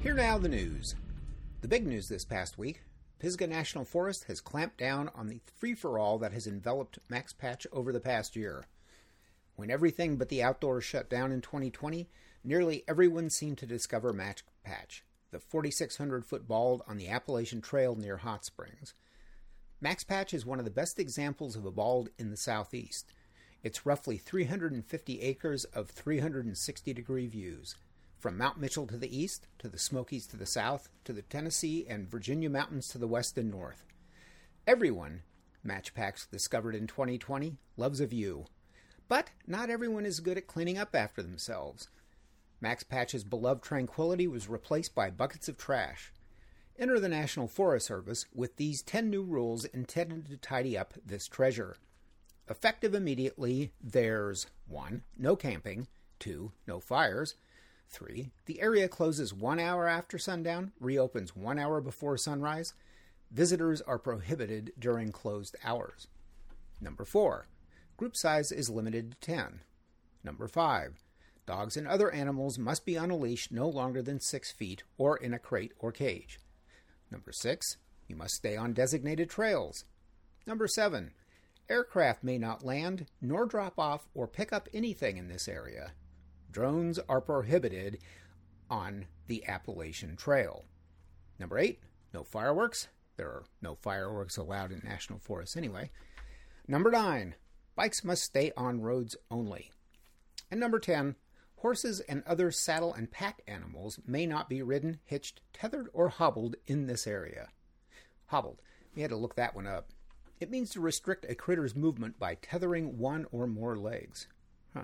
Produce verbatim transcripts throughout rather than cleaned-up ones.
Here now the news. The big news this past week, Pisgah National Forest has clamped down on the free-for-all that has enveloped Max Patch over the past year. When everything but the outdoors shut down in twenty twenty, nearly everyone seemed to discover Max Patch, the forty-six hundred foot bald on the Appalachian Trail near Hot Springs. Max Patch is one of the best examples of a bald in the southeast. It's roughly three hundred fifty acres of three hundred sixty degree views, from Mount Mitchell to the east, to the Smokies to the south, to the Tennessee and Virginia mountains to the west and north. Everyone, Max Patch discovered in twenty twenty, loves a view. But not everyone is good at cleaning up after themselves. Max Patch's beloved tranquility was replaced by buckets of trash. Enter the National Forest Service with these ten new rules intended to tidy up this treasure. Effective immediately, there's one. No camping. two. No fires. three. The area closes one hour after sundown, reopens one hour before sunrise. Visitors are prohibited during closed hours. Number four. Group size is limited to ten. Number five. Dogs and other animals must be on a leash no longer than six feet or in a crate or cage. Number six. You must stay on designated trails. Number seven. Aircraft may not land, nor drop off or pick up anything in this area. Drones are prohibited on the Appalachian Trail. Number eight. No fireworks. There are no fireworks allowed in national forests anyway. Number nine. Bikes must stay on roads only. And number ten. Horses and other saddle and pack animals may not be ridden, hitched, tethered, or hobbled in this area. Hobbled. We had to look that one up. It means to restrict a critter's movement by tethering one or more legs. Huh.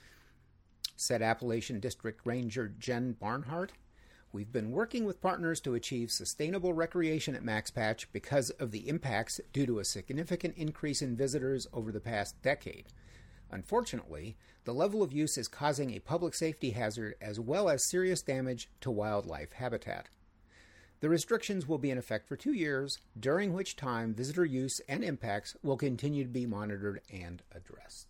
Said Appalachian District Ranger Jen Barnhart, "We've been working with partners to achieve sustainable recreation at Max Patch because of the impacts due to a significant increase in visitors over the past decade. Unfortunately, the level of use is causing a public safety hazard as well as serious damage to wildlife habitat. The restrictions will be in effect for two years, during which time visitor use and impacts will continue to be monitored and addressed."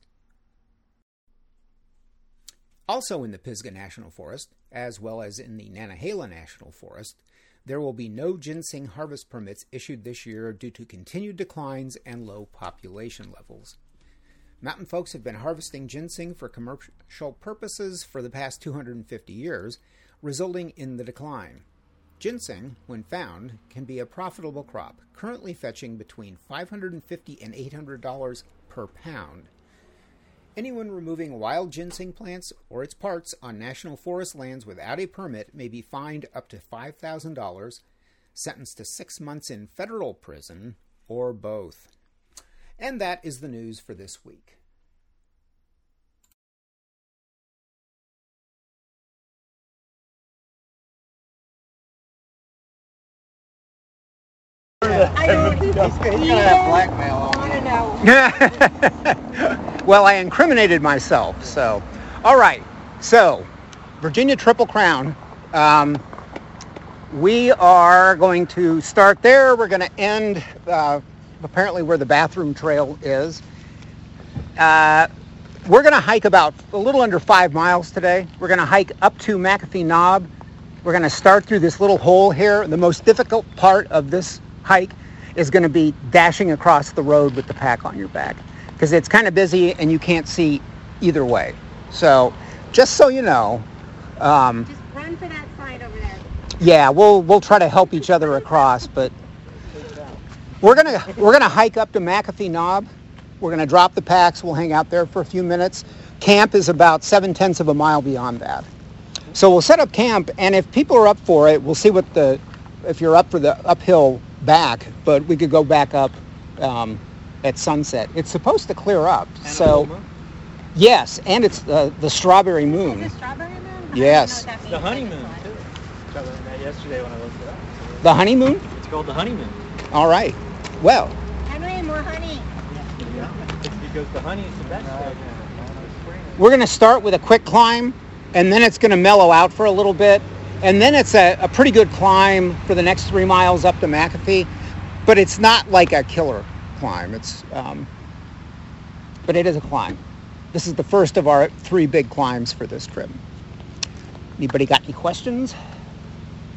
Also in the Pisgah National Forest, as well as in the Nantahala National Forest, there will be no ginseng harvest permits issued this year due to continued declines and low population levels. Mountain folks have been harvesting ginseng for commercial purposes for the past two hundred fifty years, resulting in the decline. Ginseng, when found, can be a profitable crop, currently fetching between five hundred fifty dollars and eight hundred dollars per pound. Anyone removing wild ginseng plants or its parts on national forest lands without a permit may be fined up to five thousand dollars, sentenced to six months in federal prison, or both. And that is the news for this week. I know he's gonna have blackmail on. I want to know. Well, I incriminated myself, so. All right, so, Virginia Triple Crown. Um, we are going to start there. We're going to end uh, apparently where the bathroom trail is. Uh, we're going to hike about a little under five miles today. We're going to hike up to McAfee Knob. We're going to start through this little hole here. The most difficult part of this hike is going to be dashing across the road with the pack on your back, because it's kind of busy and you can't see either way. So just so you know, um, just run for that side over there. Yeah, we'll we'll try to help each other across, but we're gonna we're gonna hike up to McAfee Knob. We're gonna drop the packs. We'll hang out there for a few minutes. Camp is about seven tenths of a mile beyond that. So we'll set up camp, and if people are up for it, we'll see what the if you're up for the uphill back, but we could go back up um, at sunset. It's supposed to clear up. And so yes, and it's the the strawberry moon. Is it strawberry moon? Yes. I don't know what that means. The honeymoon, too. I learned that yesterday when I looked it up. So The honeymoon? it's called the honeymoon. All right. Well, Henry, more honey. Yeah. It's because the honey is the best. Right. we're going to start with a quick climb, and then it's going to mellow out for a little bit. And then it's a, a pretty good climb for the next three miles up to McAfee. But it's not like a killer climb. It's, um, but it is a climb. This is the first of our three big climbs for this trip. Anybody got any questions?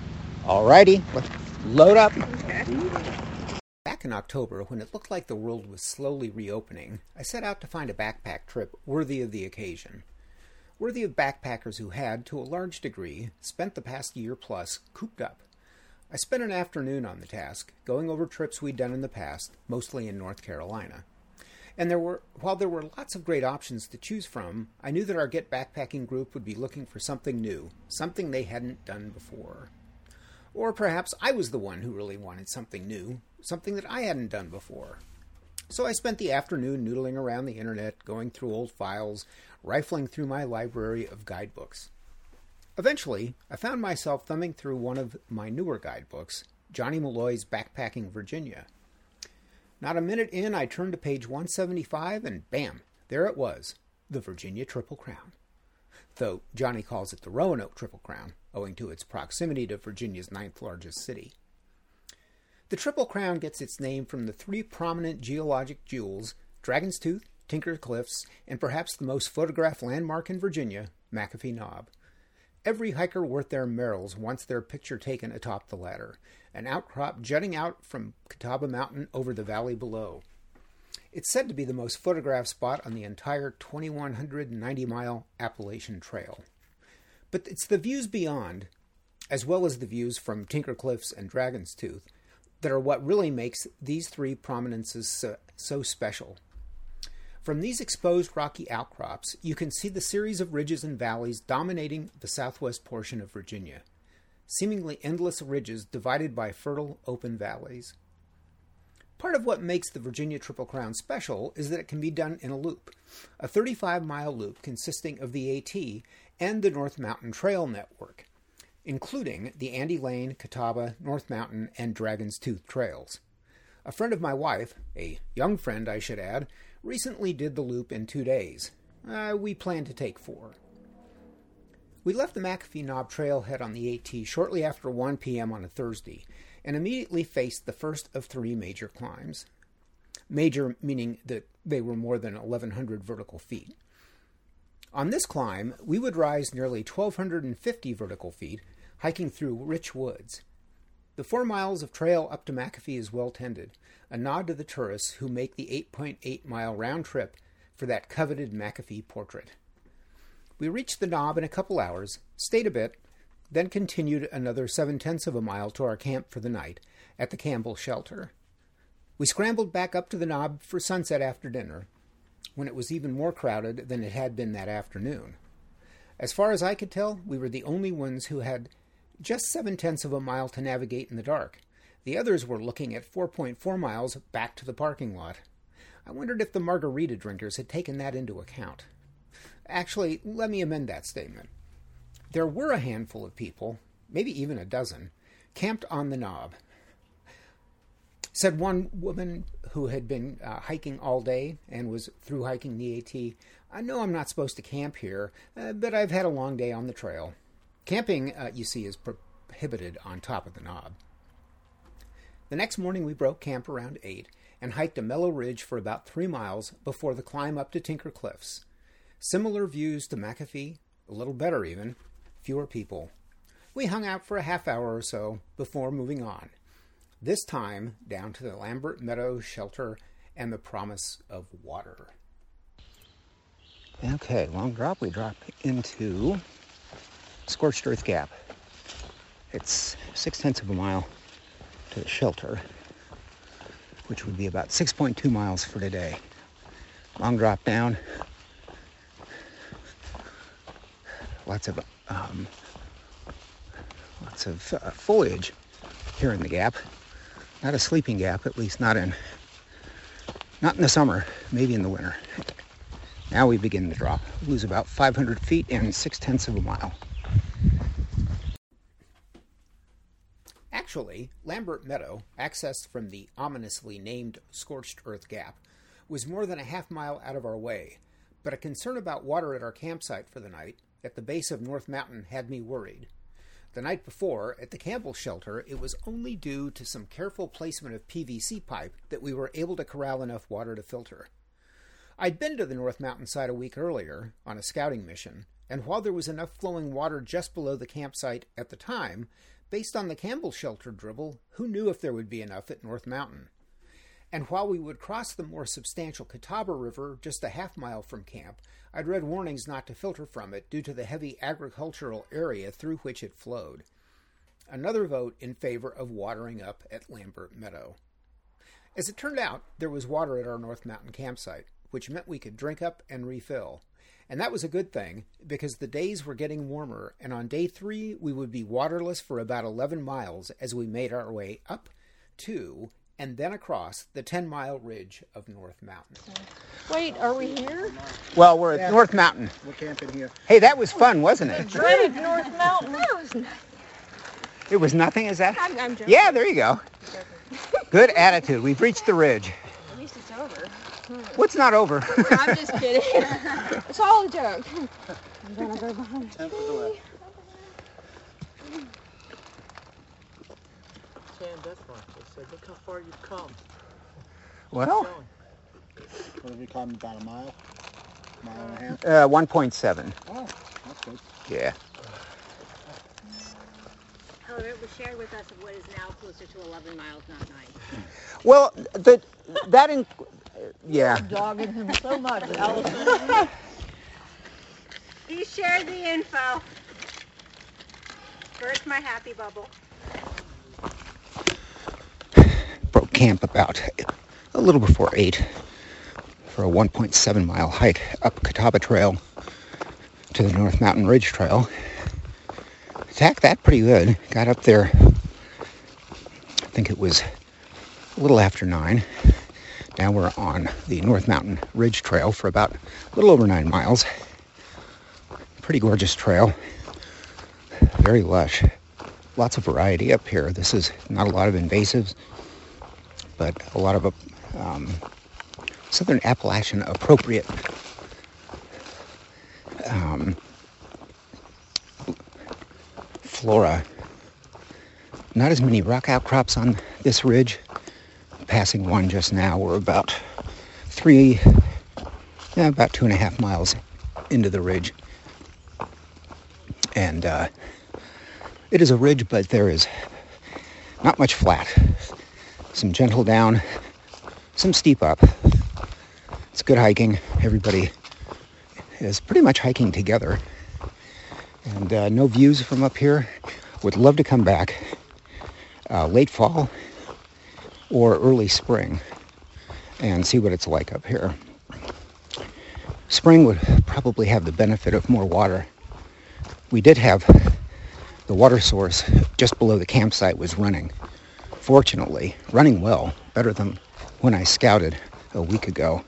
Alrighty, let's load up. Okay. Back in October, when it looked like the world was slowly reopening, I set out to find a backpack trip worthy of the occasion. Worthy of backpackers who had, to a large degree, spent the past year plus cooped up. I spent an afternoon on the task, going over trips we'd done in the past, mostly in North Carolina. And there were, while there were lots of great options to choose from, I knew that our Get Backpacking group would be looking for something new, something they hadn't done before. Or perhaps I was the one who really wanted something new, something that I hadn't done before. So I spent the afternoon noodling around the internet, going through old files, rifling through my library of guidebooks. Eventually, I found myself thumbing through one of my newer guidebooks, Johnny Malloy's Backpacking Virginia. Not a minute in, I turned to page one seventy-five, and bam, there it was, the Virginia Triple Crown. Though Johnny calls it the Roanoke Triple Crown, owing to its proximity to Virginia's ninth largest city. The Triple Crown gets its name from the three prominent geologic jewels, Dragon's Tooth, Tinker Cliffs, and perhaps the most photographed landmark in Virginia, McAfee Knob. Every hiker worth their merrills wants their picture taken atop the ladder, an outcrop jutting out from Catawba Mountain over the valley below. It's said to be the most photographed spot on the entire two thousand one hundred ninety mile Appalachian Trail. But it's the views beyond, as well as the views from Tinker Cliffs and Dragon's Tooth, that are what really makes these three prominences so, so special. From these exposed rocky outcrops, you can see the series of ridges and valleys dominating the southwest portion of Virginia, seemingly endless ridges divided by fertile, open valleys. Part of what makes the Virginia Triple Crown special is that it can be done in a loop, a thirty-five mile loop consisting of the AT and the North Mountain Trail Network, including the Andy Lane, Catawba, North Mountain, and Dragon's Tooth trails. A friend of my wife, a young friend I should add, recently did the loop in two days. Uh, we plan to take four. We left the McAfee Knob trailhead on the AT shortly after one p.m. on a Thursday, and immediately faced the first of three major climbs. Major meaning that they were more than eleven hundred vertical feet. On this climb, we would rise nearly twelve fifty vertical feet, hiking through rich woods. The four miles of trail up to McAfee is well tended, a nod to the tourists who make the eight point eight mile round trip for that coveted McAfee portrait. We reached the knob in a couple hours, stayed a bit, then continued another seven-tenths of a mile to our camp for the night at the Campbell Shelter. We scrambled back up to the knob for sunset after dinner, when it was even more crowded than it had been that afternoon. As far as I could tell, we were the only ones who had just seven-tenths of a mile to navigate in the dark. The others were looking at four point four miles back to the parking lot. I wondered if the margarita drinkers had taken that into account. Actually, let me amend that statement. There were a handful of people, maybe even a dozen, camped on the knob. Said one woman who had been uh, hiking all day and was through hiking the AT, I know I'm not supposed to camp here, uh, but I've had a long day on the trail. Camping, uh, you see, is prohibited on top of the knob. The next morning we broke camp around eight and hiked a mellow ridge for about three miles before the climb up to Tinker Cliffs. Similar views to McAfee, a little better even, fewer people. We hung out for a half hour or so before moving on, this time down to the Lambert Meadows Shelter and the promise of water. Okay, long drop. We drop into Scorched Earth Gap. It's six-tenths of a mile to the shelter, which would be about six point two miles for today. Long drop down. Lots of um, lots of uh, foliage here in the gap. Not a sleeping gap, at least not in not in the summer, maybe in the winter. Now we begin to drop. We lose about five hundred feet and six-tenths of a mile. Actually, Lambert Meadow, accessed from the ominously named Scorched Earth Gap, was more than a half mile out of our way, but a concern about water at our campsite for the night at the base of North Mountain had me worried. The night before, at the Campbell Shelter, it was only due to some careful placement of P V C pipe that we were able to corral enough water to filter. I'd been to the North Mountain side a week earlier on a scouting mission and while there was enough flowing water just below the campsite at the time, based on the Campbell Shelter dribble, who knew if there would be enough at North Mountain? And while we would cross the more substantial Catawba River just a half mile from camp, I'd read warnings not to filter from it due to the heavy agricultural area through which it flowed. Another vote in favor of watering up at Lambert Meadow. As it turned out, there was water at our North Mountain campsite, which meant we could drink up and refill. And that was a good thing, because the days were getting warmer, and on day three we would be waterless for about eleven miles as we made our way up to and then across the ten-mile ridge of North Mountain. Wait, are we here? Well, we're at yeah. North Mountain. We're camping here. Hey, that was fun, wasn't it? Dreaded North Mountain. That was nothing. It was nothing, is that? I'm, I'm joking. Yeah, there you go. Good attitude. We've reached the ridge. At least it's over. What's not over? I'm just kidding. It's all a joke. I'm gonna go behind. Tempered away. Sam Deathmark just said, look how far you've come. Well, What have you come, about a mile? Mile and a half? uh, one point seven. Oh, that's good. Yeah. However, it was shared with us of what is now closer to eleven miles, not nine. Well, the, that in, yeah. Dogging him so much, Allison. He shared the info. Burst my happy bubble. Broke camp about a little before eight for a one point seven mile hike up Catawba Trail to the North Mountain Ridge Trail. Attacked that pretty good. Got up there, I think it was a little after nine. Now we're on the North Mountain Ridge Trail for about a little over nine miles. Pretty gorgeous trail. Very lush. Lots of variety up here. This is not a lot of invasives, but a lot of um, Southern Appalachian appropriate um, flora. Not as many rock outcrops on this ridge. Passing one just now, we're about three, yeah, about two and a half miles into the ridge. And uh, it is a ridge, but there is not much flat. Some gentle down, some steep up. It's good hiking. Everybody is pretty much hiking together. And uh, no views from up here. Would love to come back uh, late fall or early spring and see what it's like up here. Spring would probably have the benefit of more water. We did have the water source just below the campsite was running. Fortunately, running well, better than when I scouted a week ago.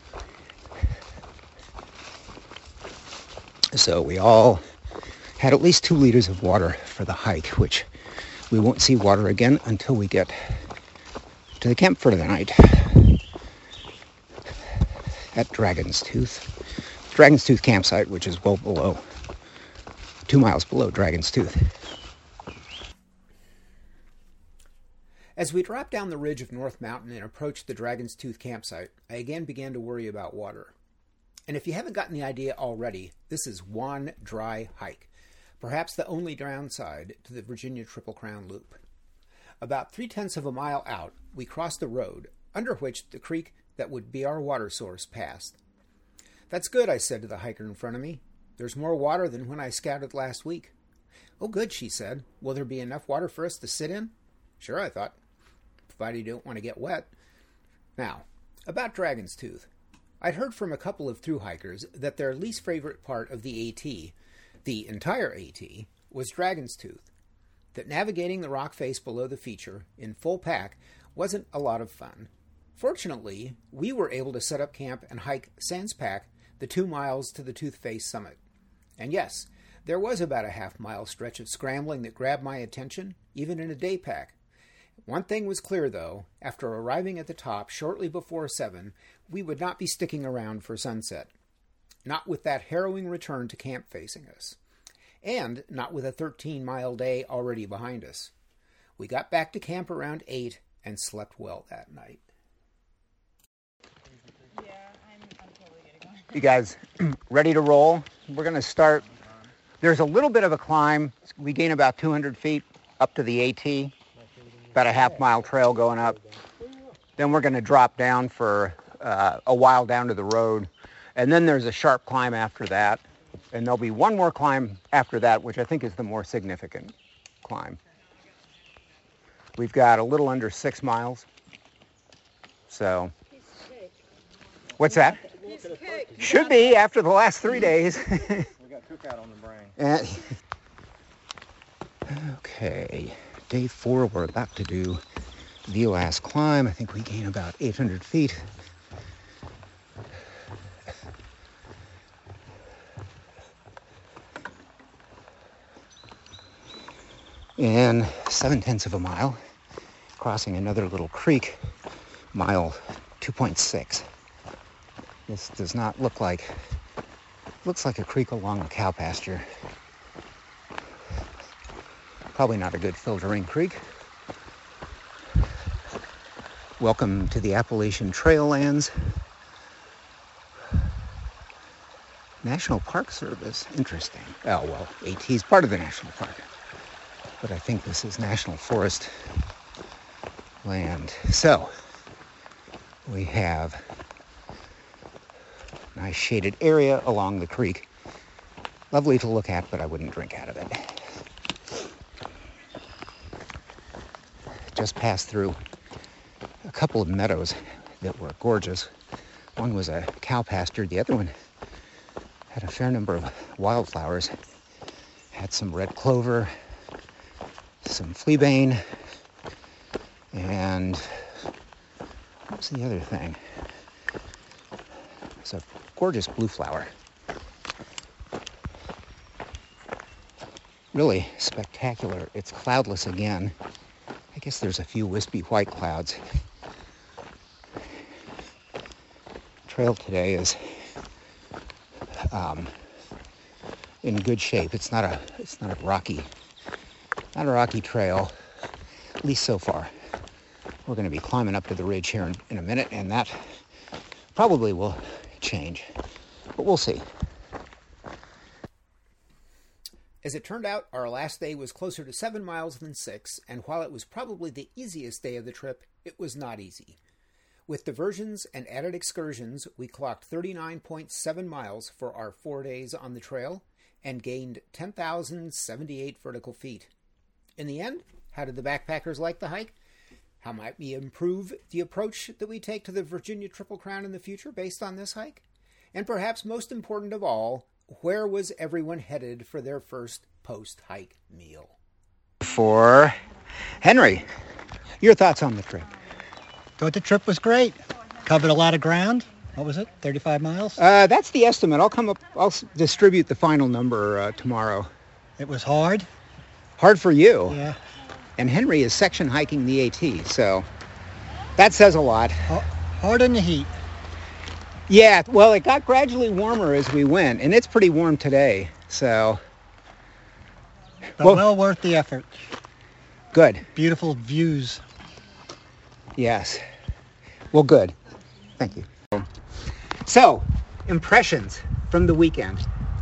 So we all had at least two liters of water for the hike, which we won't see water again until we get to the camp for the night at Dragon's Tooth. Dragon's Tooth campsite, which is well below, two miles below Dragon's Tooth. As we dropped down the ridge of North Mountain and approached the Dragon's Tooth campsite, I again began to worry about water. And if you haven't gotten the idea already, this is one dry hike, perhaps the only downside to the Virginia Triple Crown Loop. About three-tenths of a mile out, we crossed the road, under which the creek that would be our water source passed. "That's good," I said to the hiker in front of me. "There's more water than when I scouted last week." "Oh, good," she said. "Will there be enough water for us to sit in?" "Sure," I thought, provided you don't want to get wet. Now, about Dragon's Tooth. I'd heard from a couple of thru hikers that their least favorite part of the AT, the entire AT, was Dragon's Tooth. That navigating the rock face below the feature in full pack wasn't a lot of fun. Fortunately, we were able to set up camp and hike sans pack the two miles to the Tooth Face summit. And yes, there was about a half mile stretch of scrambling that grabbed my attention, even in a day pack. One thing was clear, though. After arriving at the top shortly before seven, we would not be sticking around for sunset. Not with that harrowing return to camp facing us. And not with a thirteen-mile day already behind us. We got back to camp around eight and slept well that night. Yeah, I'm, I'm totally getting one. You guys ready to roll? We're going to start There's a little bit of a climb. We gain about two hundred feet up to the AT, about a half mile trail going up. Then we're going to drop down for uh, a while down to the road. And then there's a sharp climb after that. And there'll be one more climb after that, which I think is the more significant climb. We've got a little under six miles. So, what's that? Should be after the last three days. We got cookout on the brain. And, okay, day four, we're about to do the last climb. I think we gain about eight hundred feet. And seven tenths of a mile, crossing another little creek, mile two point six. This does not look like, looks like a creek along a cow pasture. Probably not a good filtering creek. Welcome to the Appalachian Trail Lands. National Park Service, interesting. Oh, well, AT is part of the national park. But I think this is National Forest land. So, we have a nice shaded area along the creek. Lovely to look at, but I wouldn't drink out of it. Just passed through a couple of meadows that were gorgeous. One was a cow pasture. The other one had a fair number of wildflowers. Had some red clover, some fleabane, and what was the other thing? It's a gorgeous blue flower. Really spectacular. It's cloudless again. I guess there's a few wispy white clouds. Trail today is um, in good shape. It's not a it's not a rocky not a rocky trail, at least so far. We're going to be climbing up to the ridge here in, in a minute, and that probably will change, but we'll see. As it turned out, our last day was closer to seven miles than six, and while it was probably the easiest day of the trip, it was not easy. With diversions and added excursions, we clocked thirty-nine point seven miles for our four days on the trail and gained ten thousand seventy-eight vertical feet. In the end, how did the backpackers like the hike? How might we improve the approach that we take to the Virginia Triple Crown in the future based on this hike? And perhaps most important of all, where was everyone headed for their first post-hike meal? For Henry, your thoughts on the trip? Thought the trip was great. Covered a lot of ground. What was it, thirty-five miles? Uh, that's the estimate. I'll come up, I'll s- distribute the final number uh, tomorrow. It was hard. Hard for you. Yeah. And Henry is section hiking the AT, so that says a lot. Hard in the heat. Yeah, well, it got gradually warmer as we went, and it's pretty warm today, so. But well, well worth the effort. Good. Beautiful views. Yes. Well, good. Thank you. So, impressions from the weekend.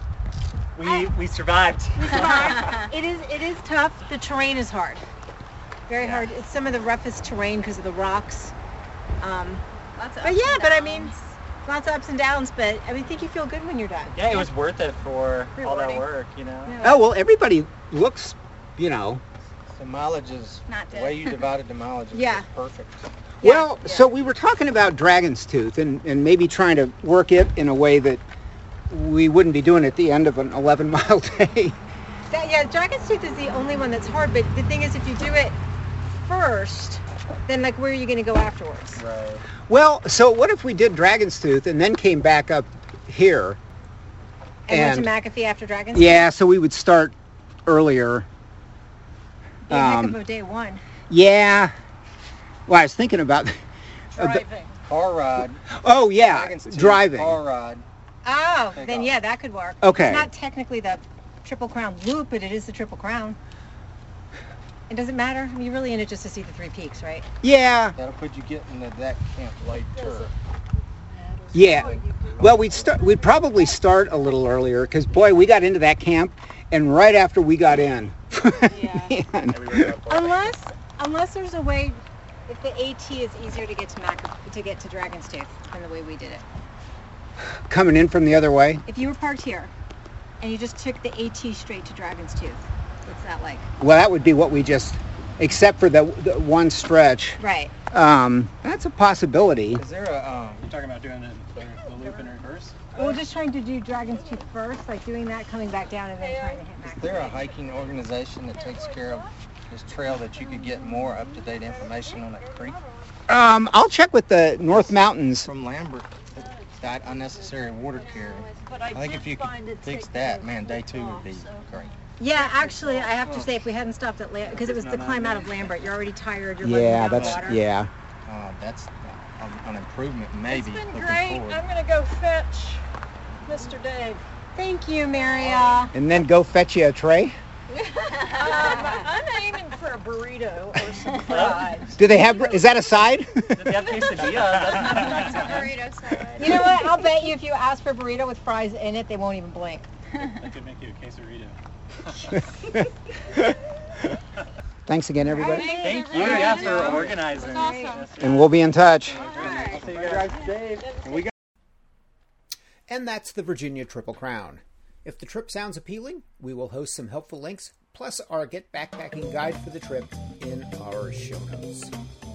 We we survived. We survived. It is it is tough. The terrain is hard. Very hard. It's some of the roughest terrain because of the rocks. Um, Lots of but ups yeah, and but I downs. mean, lots of ups and downs. But I mean, I think you feel good when you're done. Yeah, it was worth it for all that Rewarding. work, you know. Yeah. Oh, well, everybody looks, you know. The mileage is Not the dead. way you divided the mileage is Yeah. just perfect. Well, Yeah. so we were talking about Dragon's Tooth and, and maybe trying to work it in a way that we wouldn't be doing at the end of an eleven mile day. That, yeah, Dragon's Tooth is the only one that's hard. But the thing is, if you do it first, then like where are you going to go afterwards? Right. Well, so what if we did Dragon's Tooth and then came back up here? And, And- went to McAfee after Dragon's Tooth? Yeah, so we would start earlier. Be a heck um, of a day one. Yeah. Well, I was thinking about. Driving. Car ride. Oh, yeah, Dragon's Tooth, driving. Car ride. Oh, Take then off. yeah, that could work. Okay. It's not technically the Triple Crown loop, but it is the Triple Crown. It doesn't matter. I mean, you're really in it just to see the three peaks, right? Yeah, That'll put you getting the that camp light tour. yeah. Well, we'd start. We'd probably start a little earlier because, boy, we got into that camp, and right after we got in. Yeah. Man. Unless, unless there's a way, if the AT is easier to get to Mac, to get to Dragon's Tooth than the way we did it. Coming in from the other way. If you were parked here, and you just took the AT straight to Dragon's Tooth, what's that like? Well, that would be what we just, except for the, the one stretch. Right. Um, that's a possibility. Is there a, um, you're talking about doing it, the, the loop in reverse? We're just trying to do Dragon's Tooth first, like doing that, coming back down, and then trying to hit Mac. Is there a hiking organization that takes care of this trail that you could get more up-to-date information on that creek? Um, I'll check with the North Mountains. From Lambert, that unnecessary water carry. I think if you could fix that, man, day two would be great. Yeah, actually, I have to say, if we hadn't stopped at Lambert, because it was the climb out of Lambert, you're already tired, you're Yeah, letting down that's, water. yeah. Uh, that's an, an improvement, maybe. It's been looking great. forward. I'm gonna go fetch Mister Dave. Thank you, Maria. And then go fetch you a tray. Um, I'm aiming for a burrito or some fries. Do they have, is that a side? Did they have quesadillas? That's a burrito side. You know what? I'll bet you if you ask for a burrito with fries in it, they won't even blink. I could make you a quesarito. Thanks again, everybody. Thank you, yeah, for organizing. Awesome. And we'll be in touch. I'll see you guys. Dave. And that's the Virginia Triple Crown. If the trip sounds appealing, we will host some helpful links, plus our Get Backpacking guide for the trip in our show notes.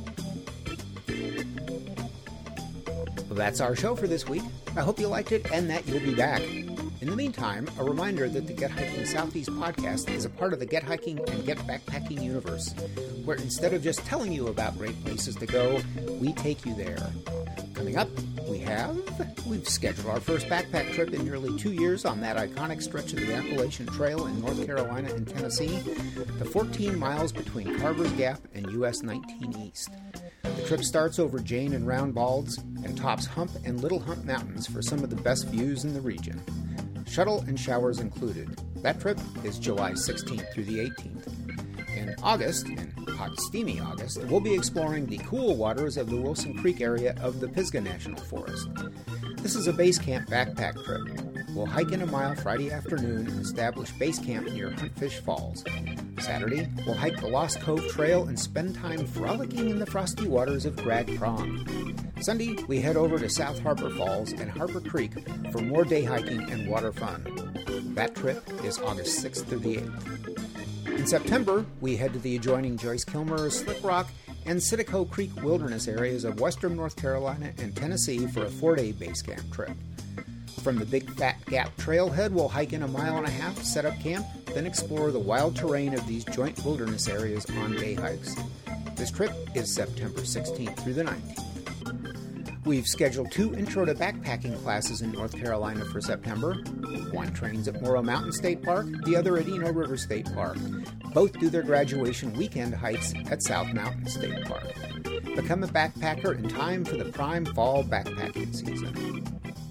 Well, that's our show for this week. I hope you liked it and that you'll be back. In the meantime, a reminder that the Get Hiking Southeast podcast is a part of the Get Hiking and Get Backpacking universe, where instead of just telling you about great places to go, we take you there. Coming up, we have, we've scheduled our first backpack trip in nearly two years on that iconic stretch of the Appalachian Trail in North Carolina and Tennessee, the fourteen miles between Carver's Gap and U S nineteen East. The trip starts over Jane and Round Balds and tops Hump and Little Hump Mountains for some of the best views in the region. Shuttle and showers included. That trip is July sixteenth through the eighteenth. In August, in hot, steamy August, we'll be exploring the cool waters of the Wilson Creek area of the Pisgah National Forest. This is a base camp backpack trip. We'll hike in a mile Friday afternoon and establish base camp near Huntfish Falls. Saturday, we'll hike the Lost Cove Trail and spend time frolicking in the frosty waters of Grag Prong. Sunday, we head over to South Harbor Falls and Harbor Creek for more day hiking and water fun. That trip is August sixth through the eighth. In September, we head to the adjoining Joyce Kilmer, Slick Rock, and Citico Creek wilderness areas of western North Carolina and Tennessee for a four-day base camp trip. From the Big Fat Gap trailhead, we'll hike in a mile and a half, set up camp, then explore the wild terrain of these joint wilderness areas on day hikes. This trip is September sixteenth through the nineteenth. We've scheduled two Intro to Backpacking classes in North Carolina for September. One trains at Morrow Mountain State Park, the other at Eno River State Park. Both do their graduation weekend hikes at South Mountain State Park. Become a backpacker in time for the prime fall backpacking season.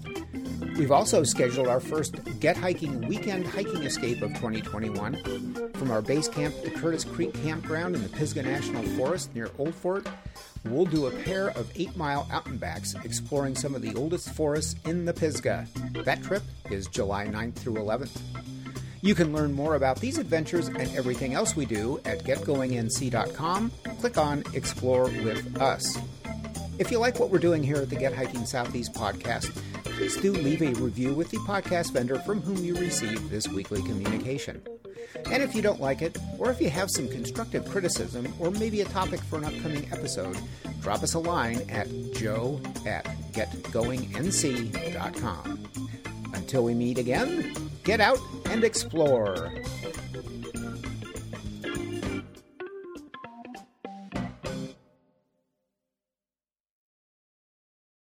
We've also scheduled our first Get Hiking Weekend Hiking Escape of twenty twenty-one. From our base camp at the Curtis Creek Campground in the Pisgah National Forest near Old Fort, we'll do a pair of eight-mile out-and-backs exploring some of the oldest forests in the Pisgah. That trip is July ninth through eleventh. You can learn more about these adventures and everything else we do at get going n c dot com. Click on Explore with Us. If you like what we're doing here at the Get Hiking Southeast podcast, please do leave a review with the podcast vendor from whom you receive this weekly communication. And if you don't like it, or if you have some constructive criticism, or maybe a topic for an upcoming episode, drop us a line at joe at get going n c dot com. Until we meet again, get out and explore.